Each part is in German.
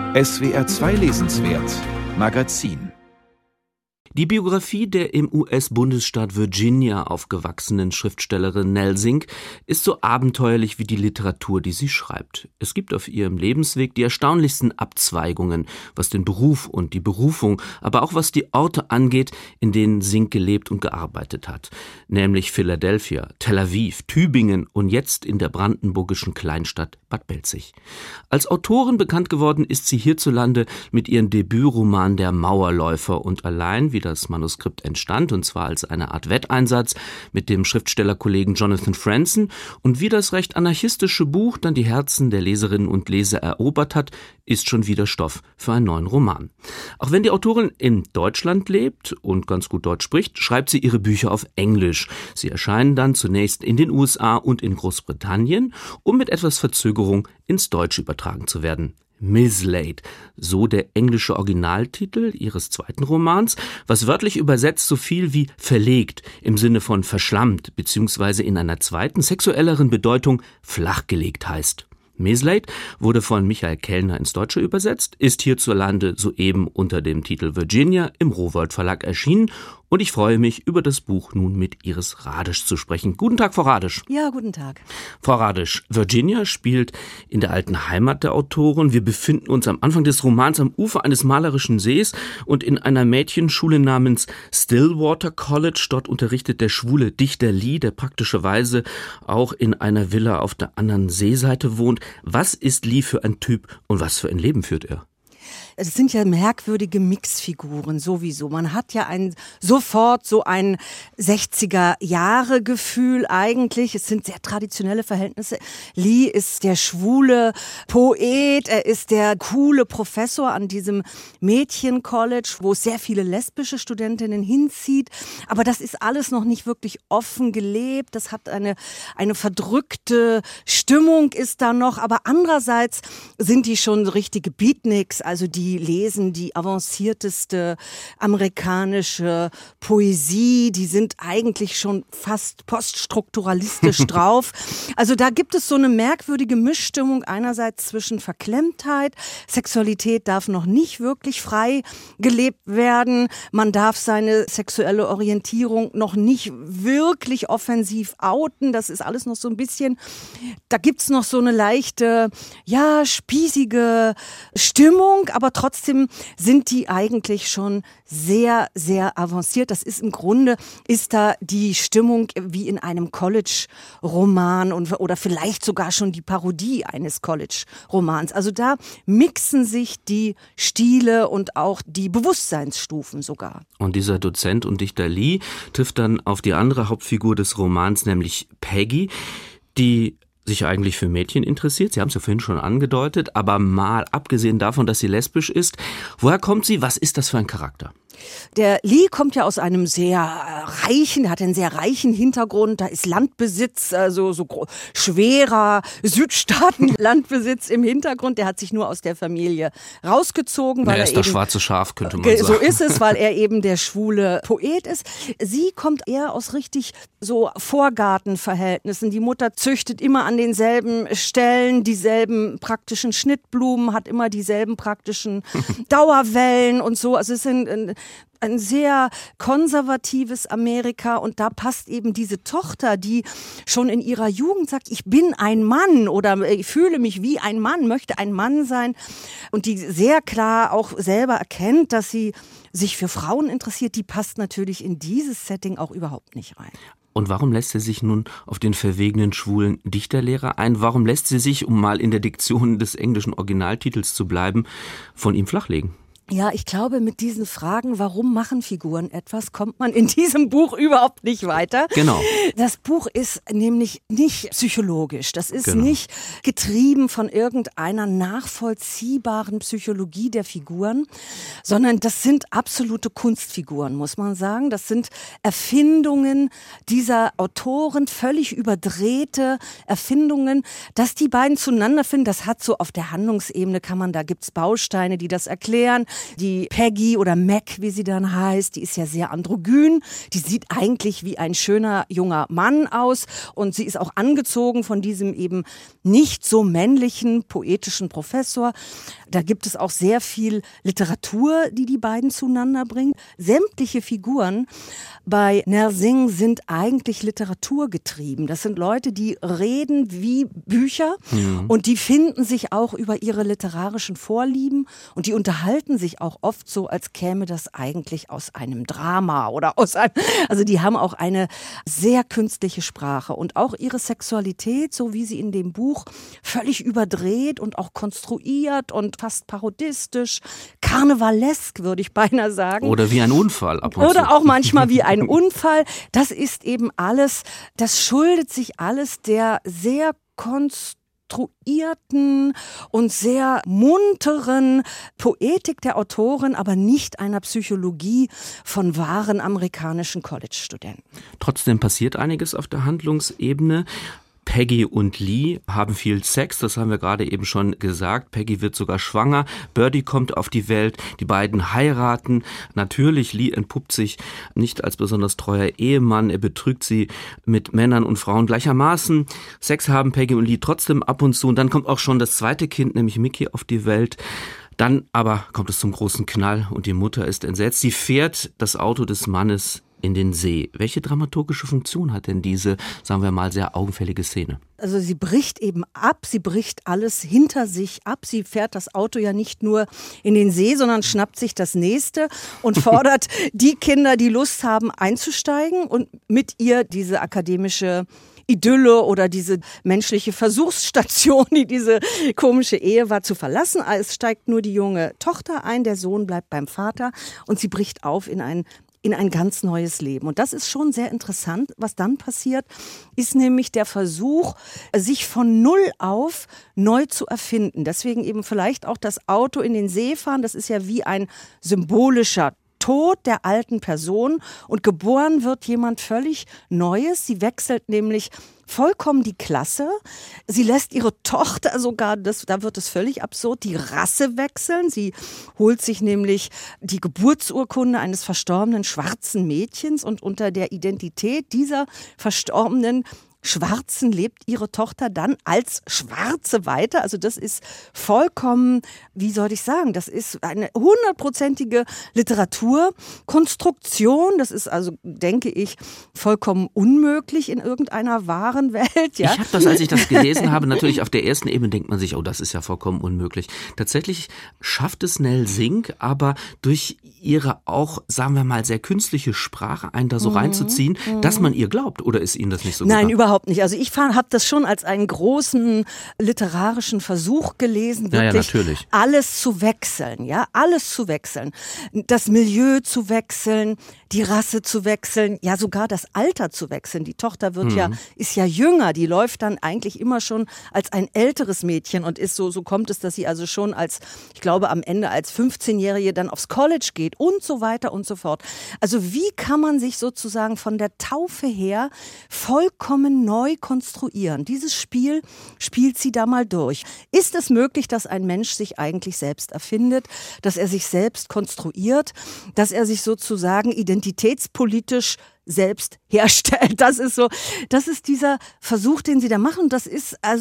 SWR 2 Lesenswert Magazin. Die Biografie der im US-Bundesstaat Virginia aufgewachsenen Schriftstellerin Nell Sink ist so abenteuerlich wie die Literatur, die sie schreibt. Es gibt auf ihrem Lebensweg die erstaunlichsten Abzweigungen, was den Beruf und die Berufung, aber auch was die Orte angeht, in denen Sink gelebt und gearbeitet hat. Nämlich Philadelphia, Tel Aviv, Tübingen und jetzt in der brandenburgischen Kleinstadt Bad Belzig. Als Autorin bekannt geworden ist sie hierzulande mit ihrem Debütroman Der Mauerläufer und allein, wie das Manuskript entstand, und zwar als eine Art Wetteinsatz mit dem Schriftstellerkollegen Jonathan Franzen, und wie das recht anarchistische Buch dann die Herzen der Leserinnen und Leser erobert hat, ist schon wieder Stoff für einen neuen Roman. Auch wenn die Autorin in Deutschland lebt und ganz gut Deutsch spricht, schreibt sie ihre Bücher auf Englisch. Sie erscheinen dann zunächst in den USA und in Großbritannien, um mit etwas Verzögerung ins Deutsche übertragen zu werden. Mislaid, so der englische Originaltitel ihres zweiten Romans, was wörtlich übersetzt so viel wie verlegt im Sinne von verschlammt bzw. in einer zweiten, sexuelleren Bedeutung flachgelegt heißt. Mislaid wurde von Michael Kellner ins Deutsche übersetzt, ist hierzulande soeben unter dem Titel Virginia im Rowohlt Verlag erschienen und ich freue mich, über das Buch nun mit Iris Radisch zu sprechen. Guten Tag, Frau Radisch. Ja, guten Tag. Frau Radisch, Virginia spielt in der alten Heimat der Autorin. Wir befinden uns am Anfang des Romans am Ufer eines malerischen Sees und in einer Mädchenschule namens Stillwater College. Dort unterrichtet der schwule Dichter Lee, der praktischerweise auch in einer Villa auf der anderen Seeseite wohnt. Was ist Lee für ein Typ und was für ein Leben führt er? Es sind ja merkwürdige Mixfiguren sowieso. Man hat ja sofort so ein 60er-Jahre-Gefühl eigentlich. Es sind sehr traditionelle Verhältnisse. Lee ist der schwule Poet, er ist der coole Professor an diesem Mädchen-College, wo es sehr viele lesbische Studentinnen hinzieht. Aber das ist alles noch nicht wirklich offen gelebt. Das hat eine verdrückte Stimmung ist da noch. Aber andererseits sind die schon richtige Beatniks, also die lesen die avancierteste amerikanische Poesie, die sind eigentlich schon fast poststrukturalistisch drauf. Also da gibt es so eine merkwürdige Mischstimmung einerseits zwischen Verklemmtheit, Sexualität darf noch nicht wirklich frei gelebt werden, man darf seine sexuelle Orientierung noch nicht wirklich offensiv outen, das ist alles noch so ein bisschen, da gibt's noch so eine leichte, ja, spießige Stimmung, aber trotzdem sind die eigentlich schon sehr, sehr avanciert. Das ist im Grunde, ist da die Stimmung wie in einem College-Roman oder vielleicht sogar schon die Parodie eines College-Romans. Also da mixen sich die Stile und auch die Bewusstseinsstufen sogar. Und dieser Dozent und Dichter Lee trifft dann auf die andere Hauptfigur des Romans, nämlich Peggy, die sich eigentlich für Mädchen interessiert. Sie haben es ja vorhin schon angedeutet, aber mal abgesehen davon, dass sie lesbisch ist, woher kommt sie? Was ist das für ein Charakter? Der Lee kommt ja aus einem sehr reichen, hat einen sehr reichen Hintergrund. Da ist Landbesitz, also so schwerer Südstaaten-Landbesitz im Hintergrund. Der hat sich nur aus der Familie rausgezogen. Weil er ist das schwarze Schaf, könnte man sagen. So ist es, weil er eben der schwule Poet ist. Sie kommt eher aus richtig so Vorgartenverhältnissen. Die Mutter züchtet immer an denselben Stellen dieselben praktischen Schnittblumen, hat immer dieselben praktischen Dauerwellen und so. Also es sind ein sehr konservatives Amerika und da passt eben diese Tochter, die schon in ihrer Jugend sagt, ich bin ein Mann oder ich fühle mich wie ein Mann, möchte ein Mann sein und die sehr klar auch selber erkennt, dass sie sich für Frauen interessiert, die passt natürlich in dieses Setting auch überhaupt nicht rein. Und warum lässt sie sich nun auf den verwegenen schwulen Dichterlehrer ein? Warum lässt sie sich, um mal in der Diktion des englischen Originaltitels zu bleiben, von ihm flachlegen? Ja, ich glaube, mit diesen Fragen, warum machen Figuren etwas, kommt man in diesem Buch überhaupt nicht weiter. Genau. Das Buch ist nämlich nicht psychologisch. Das ist nicht getrieben von irgendeiner nachvollziehbaren Psychologie der Figuren, sondern das sind absolute Kunstfiguren, muss man sagen. Das sind Erfindungen dieser Autoren, völlig überdrehte Erfindungen. Dass die beiden zueinander finden, das hat so auf der Handlungsebene da gibt's Bausteine, die das erklären. Die Peggy oder Mac, wie sie dann heißt, die ist ja sehr androgyn. Die sieht eigentlich wie ein schöner junger Mann aus und sie ist auch angezogen von diesem eben nicht so männlichen, poetischen Professor. Da gibt es auch sehr viel Literatur, die beiden zueinander bringt. Sämtliche Figuren bei Nelsing sind eigentlich literaturgetrieben. Das sind Leute, die reden wie Bücher und die finden sich auch über ihre literarischen Vorlieben und die unterhalten sich auch oft so, als käme das eigentlich aus einem Drama oder also die haben auch eine sehr künstliche Sprache und auch ihre Sexualität, so wie sie in dem Buch völlig überdreht und auch konstruiert und fast parodistisch, karnevalesk, würde ich beinahe sagen. Oder wie ein Unfall ab und zu. Oder auch manchmal wie ein Unfall. Das ist eben alles, das schuldet sich alles der sehr konstruierten und sehr munteren Poetik der Autorin, aber nicht einer Psychologie von wahren amerikanischen College-Studenten. Trotzdem passiert einiges auf der Handlungsebene. Peggy und Lee haben viel Sex, das haben wir gerade eben schon gesagt. Peggy wird sogar schwanger, Birdie kommt auf die Welt, die beiden heiraten. Natürlich, Lee entpuppt sich nicht als besonders treuer Ehemann, er betrügt sie mit Männern und Frauen gleichermaßen. Sex haben Peggy und Lee trotzdem ab und zu und dann kommt auch schon das zweite Kind, nämlich Mickey, auf die Welt. Dann aber kommt es zum großen Knall und die Mutter ist entsetzt. Sie fährt das Auto des Mannes in den See. Welche dramaturgische Funktion hat denn diese, sagen wir mal, sehr augenfällige Szene? Also sie bricht eben ab, sie bricht alles hinter sich ab. Sie fährt das Auto ja nicht nur in den See, sondern schnappt sich das nächste und fordert die Kinder, die Lust haben, einzusteigen und mit ihr diese akademische Idylle oder diese menschliche Versuchsstation, die diese komische Ehe war, zu verlassen. Es steigt nur die junge Tochter ein, der Sohn bleibt beim Vater und sie bricht auf in ein ganz neues Leben. Und das ist schon sehr interessant. Was dann passiert, ist nämlich der Versuch, sich von Null auf neu zu erfinden. Deswegen eben vielleicht auch das Auto in den See fahren. Das ist ja wie ein symbolischer Tod der alten Person und geboren wird jemand völlig Neues. Sie wechselt nämlich vollkommen die Klasse. Sie lässt ihre Tochter sogar, da wird es völlig absurd, die Rasse wechseln. Sie holt sich nämlich die Geburtsurkunde eines verstorbenen schwarzen Mädchens und unter der Identität dieser verstorbenen Schwarzen lebt ihre Tochter dann als Schwarze weiter. Also das ist vollkommen, wie soll ich sagen, das ist eine 100%ige Literaturkonstruktion. Das ist also, denke ich, vollkommen unmöglich in irgendeiner wahren Welt. Ja? Ich habe das, als ich das gelesen habe, natürlich auf der ersten Ebene denkt man sich, oh, das ist ja vollkommen unmöglich. Tatsächlich schafft es Nelsing, aber durch ihre auch, sagen wir mal, sehr künstliche Sprache einen da so reinzuziehen, dass man ihr glaubt. Oder ist Ihnen das nicht so gut? Nein, überhaupt nicht. Also ich habe das schon als einen großen literarischen Versuch gelesen, wirklich alles zu wechseln, ja, alles zu wechseln. Das Milieu zu wechseln, die Rasse zu wechseln, ja sogar das Alter zu wechseln. Die Tochter ist ja jünger, die läuft dann eigentlich immer schon als ein älteres Mädchen und ist so kommt es, dass sie also schon als, ich glaube am Ende als 15-Jährige dann aufs College geht und so weiter und so fort. Also wie kann man sich sozusagen von der Taufe her vollkommen neu konstruieren? Dieses Spiel spielt sie da mal durch. Ist es möglich, dass ein Mensch sich eigentlich selbst erfindet, dass er sich selbst konstruiert, dass er sich sozusagen identitätspolitisch selbst herstellt? Das ist dieser Versuch, den sie da machen. Das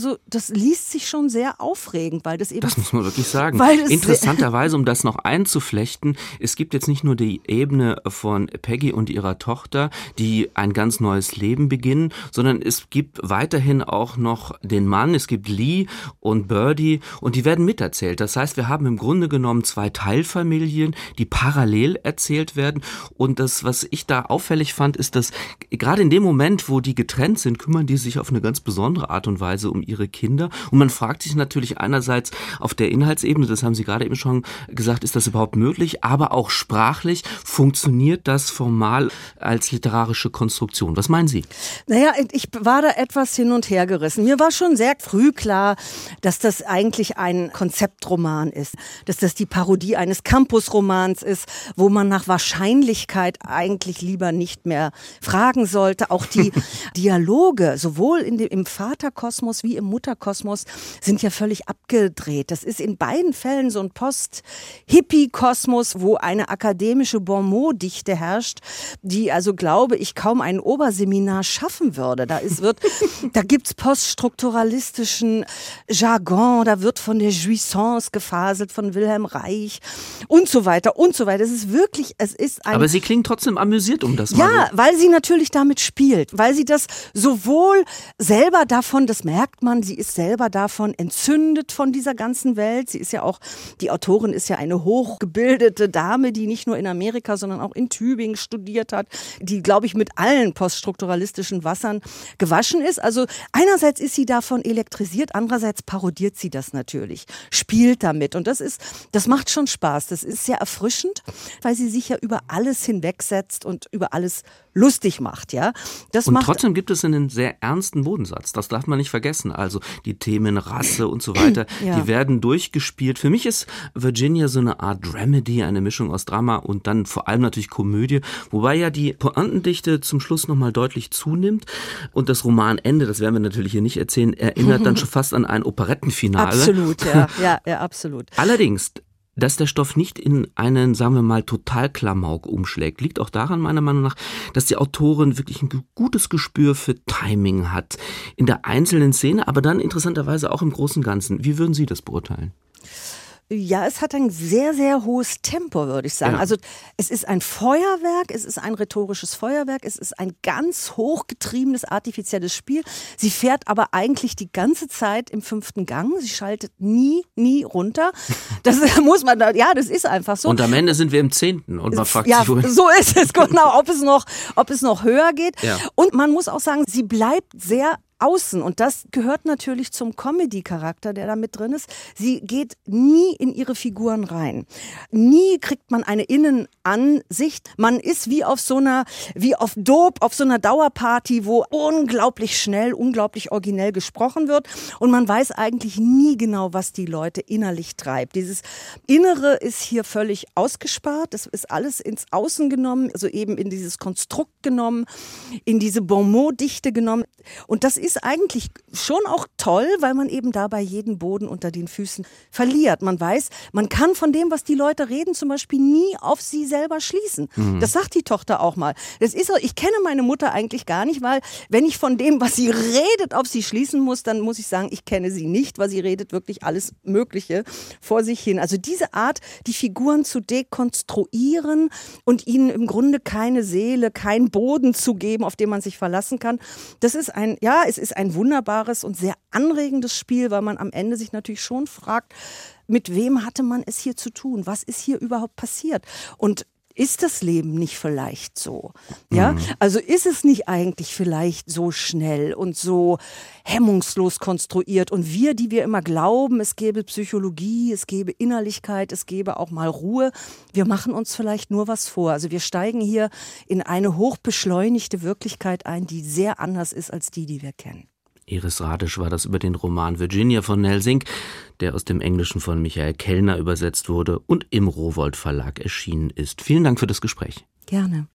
liest sich schon sehr aufregend, weil das eben. Das muss man wirklich sagen. Interessanterweise, um das noch einzuflechten, es gibt jetzt nicht nur die Ebene von Peggy und ihrer Tochter, die ein ganz neues Leben beginnen, sondern es gibt weiterhin auch noch den Mann, es gibt Lee und Birdie und die werden miterzählt. Das heißt, wir haben im Grunde genommen 2 Teilfamilien, die parallel erzählt werden und das, was ich da auffällig fand, ist, dass gerade in dem Moment, wo die getrennt sind, kümmern die sich auf eine ganz besondere Art und Weise um ihre Kinder. Und man fragt sich natürlich einerseits auf der Inhaltsebene, das haben Sie gerade eben schon gesagt, ist das überhaupt möglich? Aber auch sprachlich funktioniert das formal als literarische Konstruktion. Was meinen Sie? Naja, ich war da etwas hin und her gerissen. Mir war schon sehr früh klar, dass das eigentlich ein Konzeptroman ist, dass das die Parodie eines Campusromans ist, wo man nach Wahrscheinlichkeit eigentlich lieber nicht mehr mehr fragen sollte. Auch die Dialoge, sowohl im Vaterkosmos wie im Mutterkosmos, sind ja völlig abgedreht. Das ist in beiden Fällen so ein Post-Hippie-Kosmos, wo eine akademische Bonmot-Dichte herrscht, die also, glaube ich, kaum ein Oberseminar schaffen würde. Da gibt's poststrukturalistischen Jargon, da wird von der Jouissance gefaselt, von Wilhelm Reich und so weiter und so weiter. Aber sie klingt trotzdem amüsiert, um das mal Ja, weil sie natürlich damit spielt, weil sie das sowohl selber davon, das merkt man, sie ist selber davon entzündet von dieser ganzen Welt. Sie ist ja auch, die Autorin ist ja eine hochgebildete Dame, die nicht nur in Amerika, sondern auch in Tübingen studiert hat, die, glaube ich, mit allen poststrukturalistischen Wassern gewaschen ist. Also einerseits ist sie davon elektrisiert, andererseits parodiert sie das natürlich, spielt damit und das macht schon Spaß. Das ist sehr erfrischend, weil sie sich ja über alles hinwegsetzt und über alles lustig macht, ja. Trotzdem gibt es einen sehr ernsten Bodensatz. Das darf man nicht vergessen. Also die Themen Rasse und so weiter, die werden durchgespielt. Für mich ist Virginia so eine Art Dramedy, eine Mischung aus Drama und dann vor allem natürlich Komödie, wobei ja die Pointendichte zum Schluss nochmal deutlich zunimmt und das Romanende, das werden wir natürlich hier nicht erzählen, erinnert dann schon fast an ein Operettenfinale. Absolut, ja, absolut. Allerdings, dass der Stoff nicht in einen, sagen wir mal, Totalklamauk umschlägt, liegt auch daran, meiner Meinung nach, dass die Autorin wirklich ein gutes Gespür für Timing hat. In der einzelnen Szene, aber dann interessanterweise auch im Großen und Ganzen. Wie würden Sie das beurteilen? Ja, es hat ein sehr, sehr hohes Tempo, würde ich sagen. Ja. Also es ist ein Feuerwerk, es ist ein rhetorisches Feuerwerk, es ist ein ganz hochgetriebenes, artifizielles Spiel. Sie fährt aber eigentlich die ganze Zeit im 5. Gang. Sie schaltet nie runter. Das muss man, das ist einfach so. Und am Ende sind wir im 10. und man fragt sich, wohin. So ist es, genau, ob es noch höher geht. Ja. Und man muss auch sagen, sie bleibt sehr außen. Und das gehört natürlich zum Comedy-Charakter, der da mit drin ist. Sie geht nie in ihre Figuren rein. Nie kriegt man eine Innenansicht. Man ist wie auf Dope, auf so einer Dauerparty, wo unglaublich schnell, unglaublich originell gesprochen wird. Und man weiß eigentlich nie genau, was die Leute innerlich treibt. Dieses Innere ist hier völlig ausgespart. Das ist alles ins Außen genommen, also eben in dieses Konstrukt genommen, in diese Bonmot-Dichte genommen. Und das ist eigentlich schon auch toll, weil man eben dabei jeden Boden unter den Füßen verliert. Man weiß, man kann von dem, was die Leute reden, zum Beispiel nie auf sie selber schließen. Mhm. Das sagt die Tochter auch mal. Das ist so, ich kenne meine Mutter eigentlich gar nicht, weil wenn ich von dem, was sie redet, auf sie schließen muss, dann muss ich sagen, ich kenne sie nicht, weil sie redet wirklich alles Mögliche vor sich hin. Also diese Art, die Figuren zu dekonstruieren und ihnen im Grunde keine Seele, keinen Boden zu geben, auf den man sich verlassen kann, das ist es ist ein wunderbares und sehr anregendes Spiel, weil man am Ende sich natürlich schon fragt, mit wem hatte man es hier zu tun? Was ist hier überhaupt passiert? Und ist das Leben nicht vielleicht so? Ja, also ist es nicht eigentlich vielleicht so schnell und so hemmungslos konstruiert? Und die wir immer glauben, es gäbe Psychologie, es gäbe Innerlichkeit, es gäbe auch mal Ruhe, wir machen uns vielleicht nur was vor. Also wir steigen hier in eine hochbeschleunigte Wirklichkeit ein, die sehr anders ist als die wir kennen. Iris Radisch war das über den Roman Virginia von Nell Sink, der aus dem Englischen von Michael Kellner übersetzt wurde und im Rowohlt Verlag erschienen ist. Vielen Dank für das Gespräch. Gerne.